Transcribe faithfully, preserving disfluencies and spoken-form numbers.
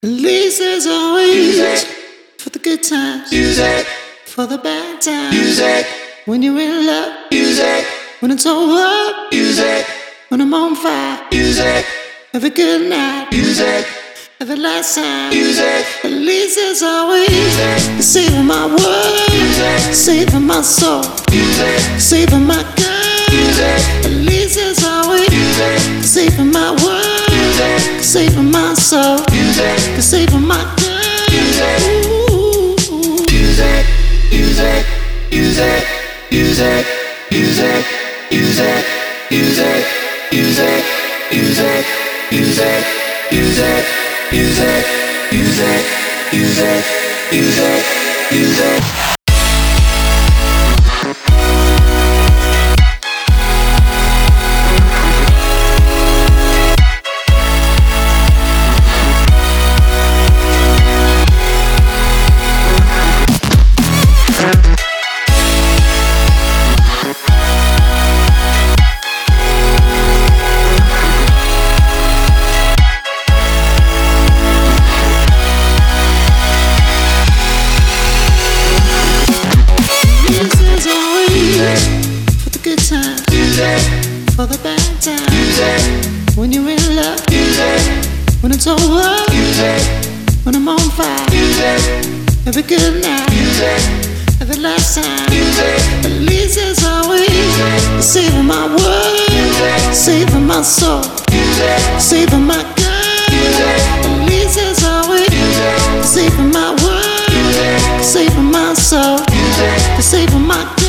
At least there's always music for the good times, music for the bad times. music When you're in love, music when it's over, music when I'm on fire. music Every good night, music every last time. music At least there's always music saving my world, saving my soul, music saving my girl. music At least there's always saving my world, saving my soul, music saving my girl. Ooh. music music music music music music music music music music music music music music music music For the good times, music for the bad times. music When you're in love, music when it's over, music when I'm on fire. music Every good night, music every last time. music At least there's always saving my world, saving my soul, saving my girl. At least there's always saving my world, saving my soul, saving my girl.